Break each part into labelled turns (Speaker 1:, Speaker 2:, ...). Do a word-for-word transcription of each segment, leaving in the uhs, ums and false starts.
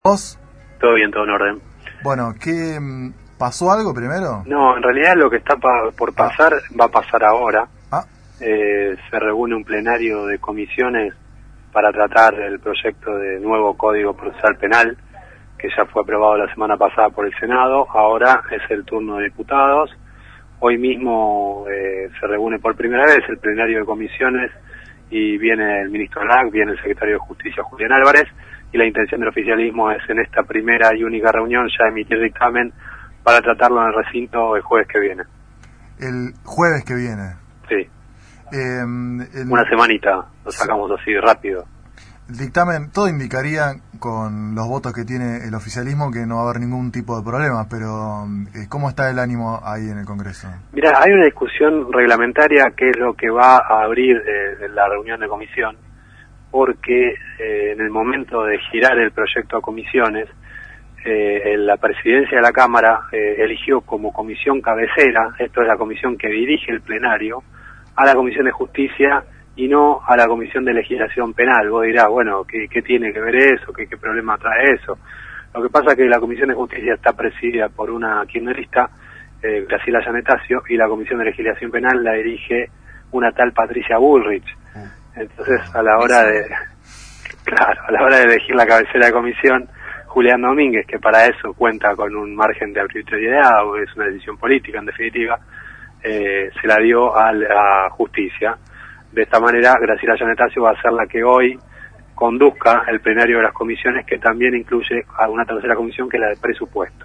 Speaker 1: ¿Vos?
Speaker 2: Todo bien, todo en orden.
Speaker 1: Bueno, ¿qué pasó algo primero?
Speaker 2: No, en realidad lo que está pa, por pasar ah. va a pasar ahora.
Speaker 1: Ah.
Speaker 2: Eh, se reúne un plenario de comisiones para tratar el proyecto de nuevo Código Procesal Penal, que ya fue aprobado la semana pasada por el Senado. Ahora es el turno de diputados. Hoy mismo eh, se reúne por primera vez el plenario de comisiones y viene el ministro Lac, viene el secretario de Justicia, Julián Álvarez, y la intención del oficialismo es en esta primera y única reunión ya emitir dictamen para tratarlo en el recinto el jueves que viene.
Speaker 1: ¿El jueves que viene?
Speaker 2: Sí.
Speaker 1: Eh, el...
Speaker 2: Una semanita, lo sacamos así rápido.
Speaker 1: El dictamen, todo indicaría, con los votos que tiene el oficialismo, que no va a haber ningún tipo de problema, pero ¿cómo está el ánimo ahí en el Congreso?
Speaker 2: Mirá, hay una discusión reglamentaria que es lo que va a abrir eh, la reunión de comisión, porque eh, en el momento de girar el proyecto a comisiones, eh, la presidencia de la Cámara eh, eligió como comisión cabecera, esto es la comisión que dirige el plenario, a la Comisión de Justicia y no a la Comisión de Legislación Penal. Vos dirás, bueno, ¿qué, qué tiene que ver eso? ¿Qué, qué problema trae eso? Lo que pasa es que la Comisión de Justicia está presidida por una kirchnerista, eh, Graciela Yanetacio, y la Comisión de Legislación Penal la dirige una tal Patricia Bullrich. Entonces, a la hora de, claro, a la hora de elegir la cabecera de comisión, Julián Domínguez, que para eso cuenta con un margen de arbitrariedad, o es una decisión política en definitiva, eh, se la dio a la justicia. De esta manera, Graciela Yanetacio va a ser la que hoy conduzca el plenario de las comisiones, que también incluye a una tercera comisión, que es la de presupuesto.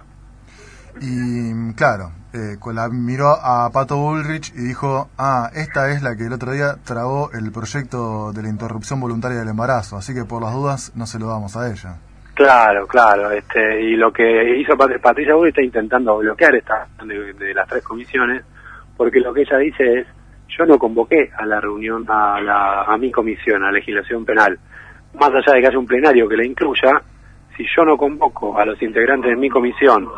Speaker 1: Y claro, eh, la miró a Pato Bullrich y dijo, ah, esta es la que el otro día trabó el proyecto de la interrupción voluntaria del embarazo, así que por las dudas no se lo damos a ella.
Speaker 2: Claro, claro, este y lo que hizo Pat Patricia Bullrich está intentando bloquear esta de, de las tres comisiones, porque lo que ella dice es, yo no convoqué a la reunión, a, la, a mi comisión, a legislación penal, más allá de que haya un plenario que la incluya, si yo no convoco a los integrantes de mi comisión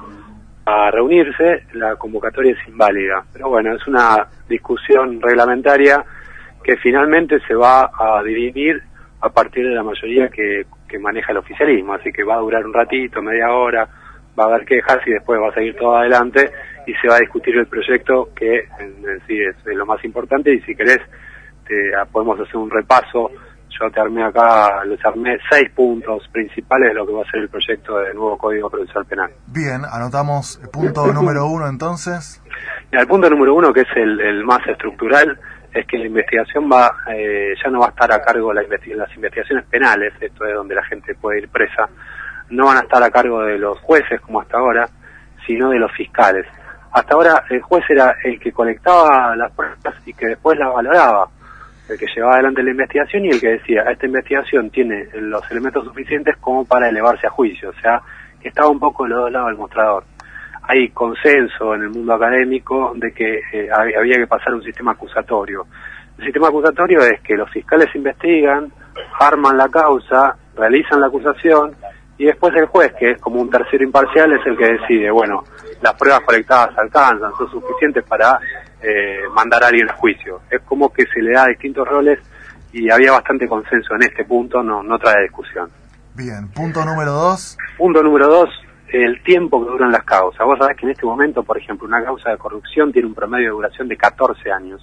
Speaker 2: a reunirse, la convocatoria es inválida. Pero bueno, es una discusión reglamentaria que finalmente se va a dividir a partir de la mayoría que, que maneja el oficialismo, así que va a durar un ratito, media hora, va a haber quejas y después va a seguir todo adelante y se va a discutir el proyecto, que en, en sí es, es lo más importante. Y si querés, te, podemos hacer un repaso. Yo te armé acá, les armé seis puntos principales de lo que va a ser el proyecto de nuevo Código Procesal Penal.
Speaker 1: Bien, anotamos el punto número uno entonces.
Speaker 2: Mira, el punto número uno, que es el, el más estructural, es que la investigación va eh, ya no va a estar a cargo de la investi las investigaciones penales, esto es donde la gente puede ir presa, no van a estar a cargo de los jueces como hasta ahora, sino de los fiscales. Hasta ahora el juez era el que colectaba las pruebas y que después las valoraba, el que llevaba adelante la investigación y el que decía, esta investigación tiene los elementos suficientes como para elevarse a juicio, o sea, que estaba un poco de los dos lados del mostrador. Hay consenso en el mundo académico de que eh, había que pasar un sistema acusatorio. El sistema acusatorio es que los fiscales investigan, arman la causa, realizan la acusación y después el juez, que es como un tercero imparcial, es el que decide, bueno, las pruebas colectadas alcanzan, son suficientes para eh, mandar a alguien a juicio. Es como que se le da distintos roles y había bastante consenso en este punto, no, no trae discusión.
Speaker 1: Bien, punto número dos.
Speaker 2: Punto número dos, el tiempo que duran las causas. Vos sabés que en este momento, por ejemplo, una causa de corrupción tiene un promedio de duración de catorce años.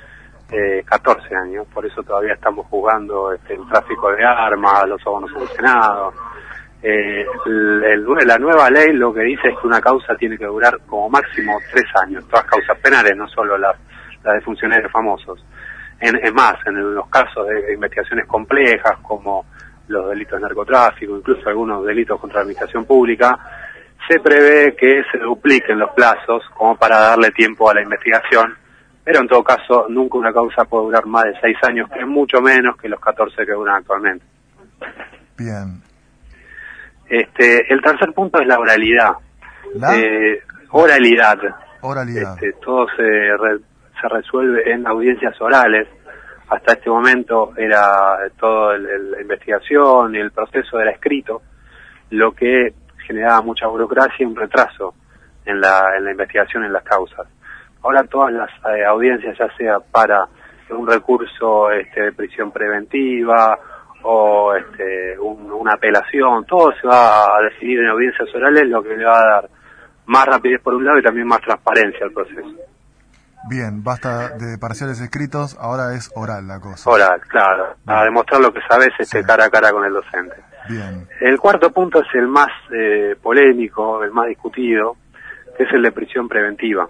Speaker 2: Eh, catorce años, por eso todavía estamos jugando este, el tráfico de armas, los sobornos solucionados. Eh, el, el, la nueva ley lo que dice es que una causa tiene que durar como máximo tres años, todas causas penales, no solo las, las de funcionarios famosos. En, es más, en los casos de investigaciones complejas como los delitos de narcotráfico, incluso algunos delitos contra la administración pública, se prevé que se dupliquen los plazos como para darle tiempo a la investigación, pero en todo caso nunca una causa puede durar más de seis años, que es mucho menos que los catorce que duran actualmente.
Speaker 1: Bien.
Speaker 2: Este, el tercer punto es la oralidad.
Speaker 1: ¿La?
Speaker 2: Eh, oralidad.
Speaker 1: Oralidad.
Speaker 2: Este, todo se, re, se resuelve en audiencias orales. Hasta este momento era toda la investigación y el proceso era escrito, lo que generaba mucha burocracia y un retraso en la, en la investigación en las causas. Ahora todas las eh, audiencias, ya sea para un recurso este, de prisión preventiva o este, un, una apelación, todo se va a definir en audiencias orales, lo que le va a dar más rapidez por un lado y también más transparencia al proceso.
Speaker 1: Bien, basta de parciales escritos, ahora es oral la cosa.
Speaker 2: Oral, claro,
Speaker 1: Bien.
Speaker 2: A demostrar lo que sabes este,
Speaker 1: Sí.
Speaker 2: cara a cara con el docente.
Speaker 1: Bien.
Speaker 2: El cuarto punto es el más eh, polémico, el más discutido, que es el de prisión preventiva.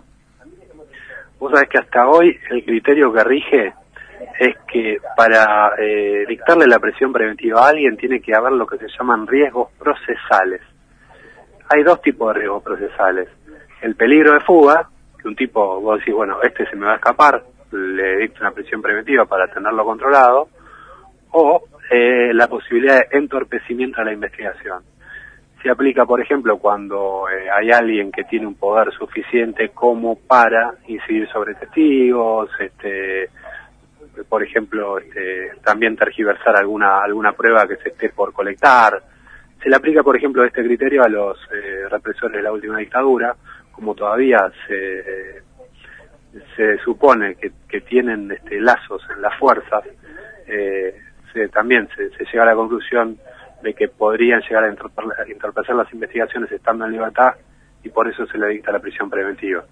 Speaker 2: Vos sabés que hasta hoy el criterio que rige es que para eh, dictarle la prisión preventiva a alguien tiene que haber lo que se llaman riesgos procesales. Hay dos tipos de riesgos procesales. El peligro de fuga, que un tipo, vos decís, bueno, este se me va a escapar, le dicto una prisión preventiva para tenerlo controlado, o eh, la posibilidad de entorpecimiento de la investigación. Se aplica, por ejemplo, cuando eh, hay alguien que tiene un poder suficiente como para incidir sobre testigos, este, por ejemplo, este, también tergiversar alguna alguna prueba que se esté por colectar. Se le aplica, por ejemplo, este criterio a los eh, represores de la última dictadura, como todavía se eh, se supone que, que tienen este, lazos en las fuerzas, eh, se, también se, se llega a la conclusión de que podrían llegar a entorpecer las investigaciones estando en libertad y por eso se le dicta la prisión preventiva.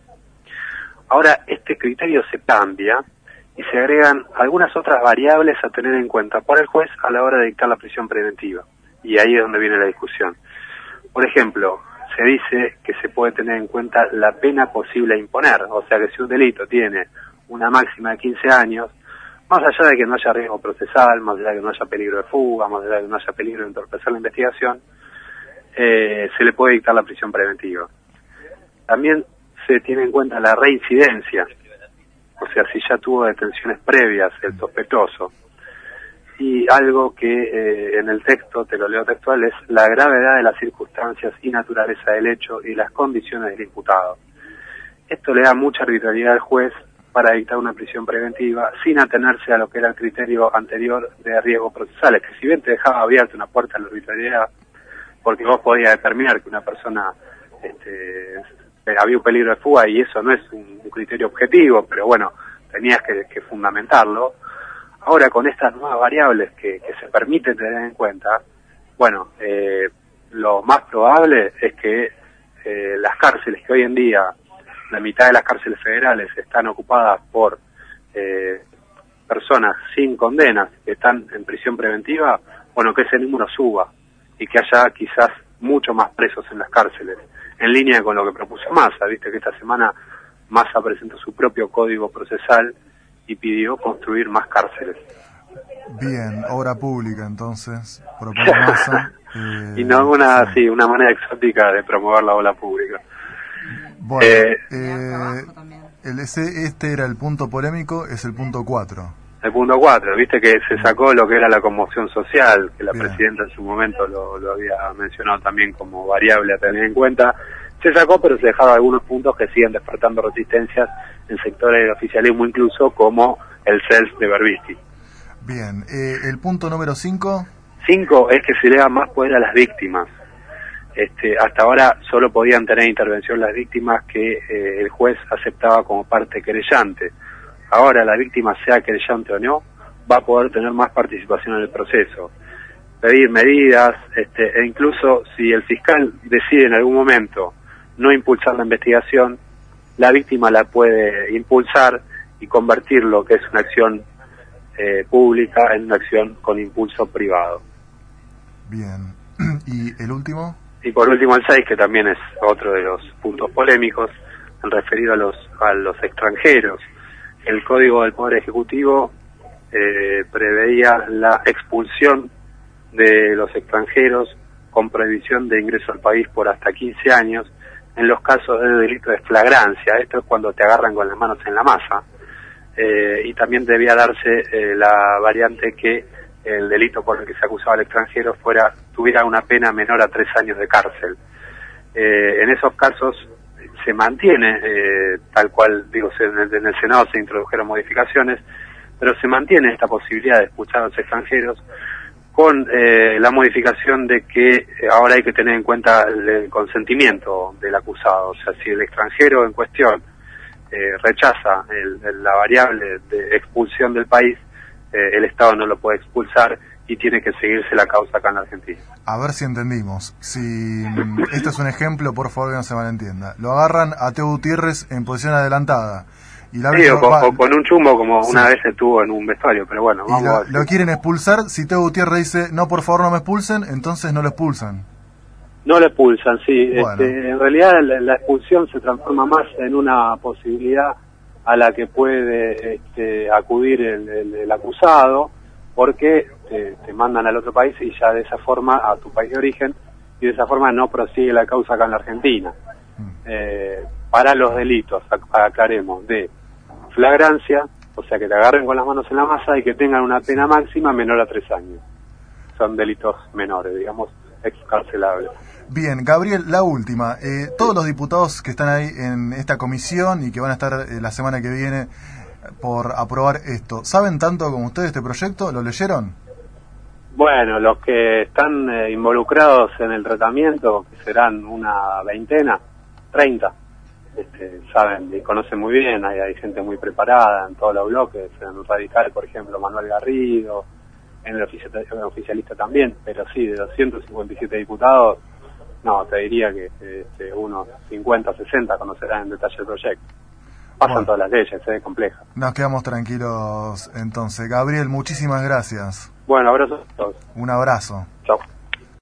Speaker 2: Ahora, este criterio se cambia y se agregan algunas otras variables a tener en cuenta por el juez a la hora de dictar la prisión preventiva. Y ahí es donde viene la discusión. Por ejemplo, se dice que se puede tener en cuenta la pena posible a imponer. O sea que si un delito tiene una máxima de quince años, más allá de que no haya riesgo procesal, más allá de que no haya peligro de fuga, más allá de que no haya peligro de entorpecer la investigación, eh, se le puede dictar la prisión preventiva. También se tiene en cuenta la reincidencia, o sea, si ya tuvo detenciones previas el sospechoso. Y algo que eh, en el texto, te lo leo textual, es la gravedad de las circunstancias y naturaleza del hecho y las condiciones del imputado. Esto le da mucha arbitrariedad al juez para dictar una prisión preventiva sin atenerse a lo que era el criterio anterior de riesgos procesales, que si bien te dejaba abierta una puerta a la arbitrariedad, porque vos podías determinar que una persona este, había un peligro de fuga y eso no es un, un criterio objetivo, pero bueno, tenías que, que fundamentarlo. Ahora, con estas nuevas variables que, que se permiten tener en cuenta, bueno, eh, lo más probable es que eh, las cárceles que hoy en día, la mitad de las cárceles federales están ocupadas por eh, personas sin condenas que están en prisión preventiva, bueno, que ese número suba y que haya quizás mucho más presos en las cárceles, en línea con lo que propuso Massa. Viste que esta semana Massa presentó su propio código procesal y pidió construir más cárceles.
Speaker 1: Bien, obra pública entonces, propone Massa. Eh,
Speaker 2: y no una,
Speaker 1: sí.
Speaker 2: sí, una manera exótica de promover la obra pública.
Speaker 1: Bueno,
Speaker 2: eh,
Speaker 1: eh, el, ese, este era el punto polémico, es el punto cuatro.
Speaker 2: El punto cuatro, viste que se sacó lo que era la conmoción social, que la
Speaker 1: Bien.
Speaker 2: presidenta en su momento lo, lo había mencionado también como variable a tener en cuenta. Se sacó, pero se dejaron algunos puntos que siguen despertando resistencias en sectores del oficialismo, incluso como el C E L S de Berbisky.
Speaker 1: Bien, eh, el punto número cinco.
Speaker 2: Cinco es que se le da más poder a las víctimas. Este, hasta ahora solo podían tener intervención las víctimas que eh, el juez aceptaba como parte querellante. Ahora la víctima, sea querellante o no, va a poder tener más participación en el proceso, pedir medidas, este, e incluso si el fiscal decide en algún momento no impulsar la investigación, la víctima la puede impulsar y convertir lo que es una acción eh, pública en una acción con impulso privado.
Speaker 1: Bien, ¿y el último?
Speaker 2: Y por último el seis, que también es otro de los puntos polémicos, en referido a los, a los extranjeros. El Código del Poder Ejecutivo eh, preveía la expulsión de los extranjeros con prohibición de ingreso al país por hasta quince años en los casos de delito de flagrancia. Esto es cuando te agarran con las manos en la masa. Eh, y también debía darse eh, la variante que el delito por el que se acusaba al extranjero fuera tuviera una pena menor a tres años de cárcel. Eh, en esos casos se mantiene, eh, tal cual, digo, en el, en el Senado se introdujeron modificaciones, pero se mantiene esta posibilidad de expulsar a los extranjeros con eh, la modificación de que ahora hay que tener en cuenta el, el consentimiento del acusado. O sea, si el extranjero en cuestión eh, rechaza el, el, la variable de expulsión del país, eh, el Estado no lo puede expulsar, y tiene que seguirse la causa acá en la Argentina.
Speaker 1: A ver si entendimos. Si este es un ejemplo, por favor que no se malentienda. Lo agarran a Teo Gutiérrez en posición adelantada. Y la
Speaker 2: sí, o con, o con un chumbo como sí. una vez estuvo en un vestuario, pero bueno. Vamos
Speaker 1: y lo,
Speaker 2: a
Speaker 1: lo quieren expulsar. Si Teo Gutiérrez dice, no, por favor no me expulsen, entonces no lo expulsan.
Speaker 2: No lo expulsan, sí.
Speaker 1: Bueno.
Speaker 2: Este, en realidad la, la expulsión se transforma más en una posibilidad a la que puede este, acudir el, el, el acusado, porque te, te mandan al otro país y ya de esa forma a tu país de origen, y de esa forma no prosigue la causa acá en la Argentina. Mm. Eh, para los delitos, aclaremos, de flagrancia, o sea que te agarren con las manos en la masa y que tengan una pena máxima menor a tres años. Son delitos menores, digamos, excarcelables.
Speaker 1: Bien, Gabriel, la última. Eh, todos los diputados que están ahí en esta comisión y que van a estar eh, la semana que viene por aprobar esto, ¿saben tanto como ustedes este proyecto? ¿Lo leyeron?
Speaker 2: Bueno, los que están eh, involucrados en el tratamiento, que serán una veintena, treinta, este, saben y conocen muy bien, hay, hay gente muy preparada en todos los bloques, en el Radical, por ejemplo, Manuel Garrido, en el oficialista también, pero sí, de doscientos cincuenta y siete diputados, no, te diría que este, unos cincuenta, sesenta conocerán en detalle el proyecto. Pasan bueno. todas las leyes, es eh, compleja.
Speaker 1: Nos quedamos tranquilos entonces. Gabriel, muchísimas gracias.
Speaker 2: Bueno, abrazos a todos.
Speaker 1: Un abrazo.
Speaker 2: Chao.